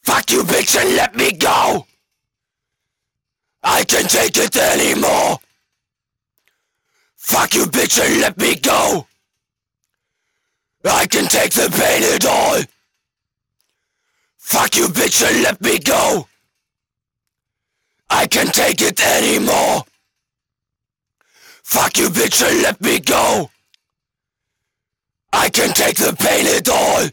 Fuck you, bitch, and let me go! I can't take it anymore! Fuck you, bitch, and let me go! I can take the pain at all! Fuck you, bitch, and let me go! I can't take it anymore! Fuck you, bitch, and let me go! I can take the pain at all!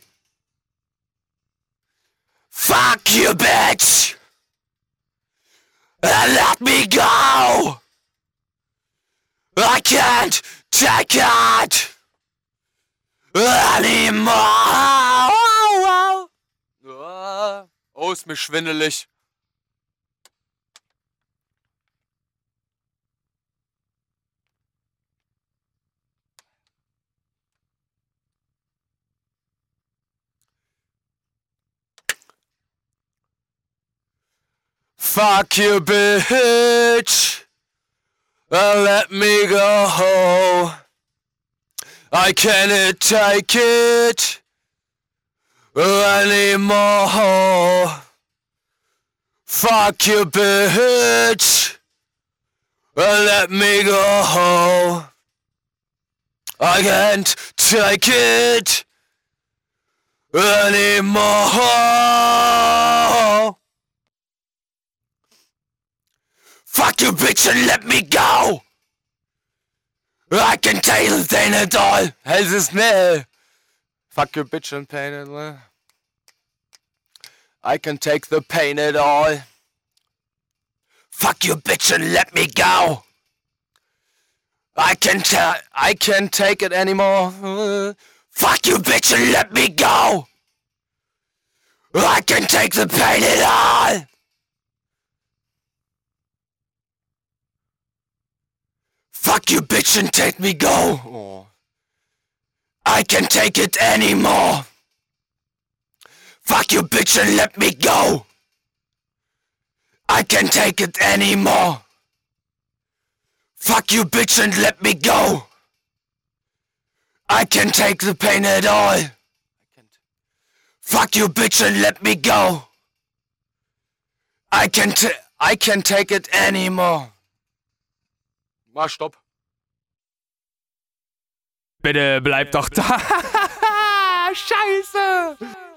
Fuck you, bitch! And let me go! I can't take it anymore! Oh, ist mir schwindelig. Fuck you, bitch! Let me go. I can't take it anymore. Fuck you, bitch! Let me go. I can't take it anymore. Fuck you, bitch, and let me go! I can take the pain at all! Hälse schnell! Fuck you, bitch, and pain it all. I can take the pain at all. Fuck you, bitch, and let me go! I can't take it anymore. Fuck you, bitch, and let me go! I can take the pain at all! Fuck you, bitch, and take me go! Oh. I can't take it anymore! Fuck you, bitch, and let me go! I can't take it anymore! Fuck you, bitch, and let me go! I can't take the pain at all! Fuck you, bitch, and let me go! I can't take it anymore! Mach Stopp. Bitte bleib doch da. Scheiße.